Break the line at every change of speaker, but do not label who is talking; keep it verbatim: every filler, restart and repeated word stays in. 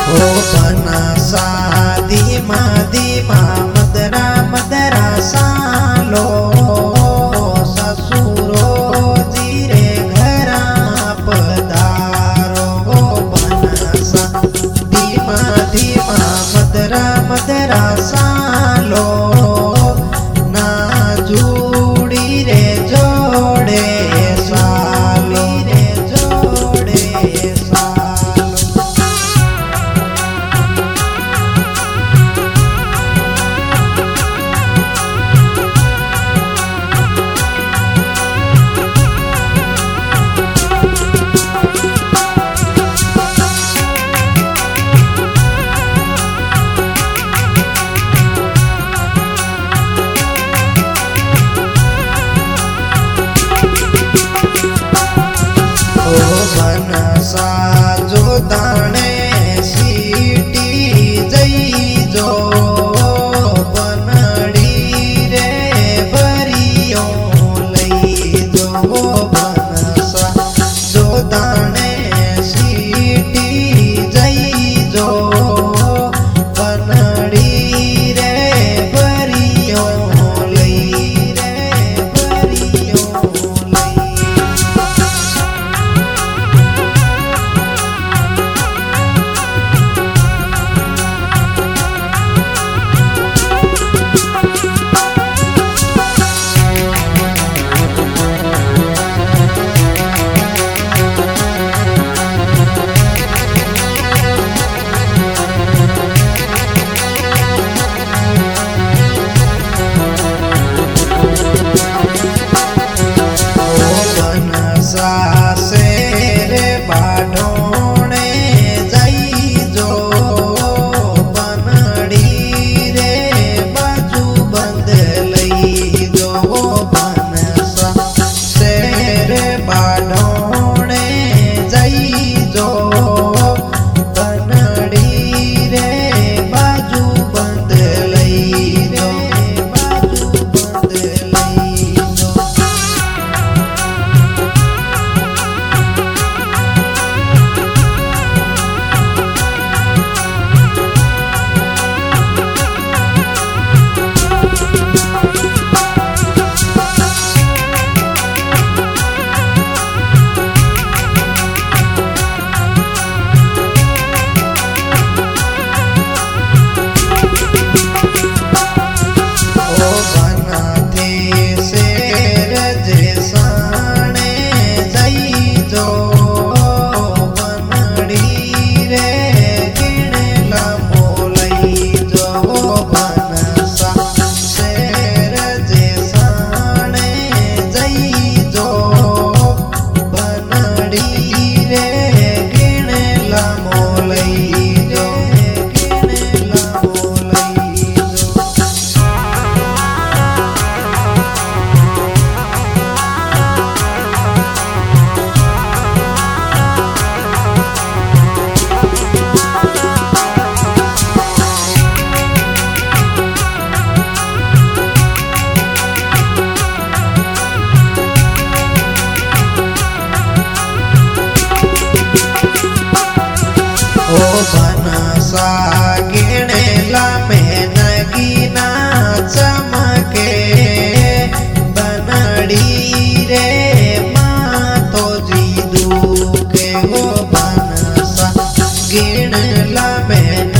ओ बनसा धीमा धीमा मदरा मदरा सालो ससुरो जीरे घरा पधारो। ओ बनसा धीमा धीमा मदरा मदरा सालो ना जुड़ी रे जोड़े साली रे जोड़े सालो। बनसा जो दाणे सीटी जई जो बनड़ी रे भरियो लई जो। बनसा जो दाणे सीटी जई जो बनड़ी रे भरियो लई रे भरियो लई। सासेरे बाढोणे जाई जो बनड़ी रे बाजू बंद लई जो। बनसा सेरे बाढोणे जाई जो बनड़ी रे बाजू बंद लई जो बाजू बंद लई जो। ओ बनसा गिणेला में नगीना चमके बनड़ी रे मातो जी दुखे। ओ बनसा गिणेला में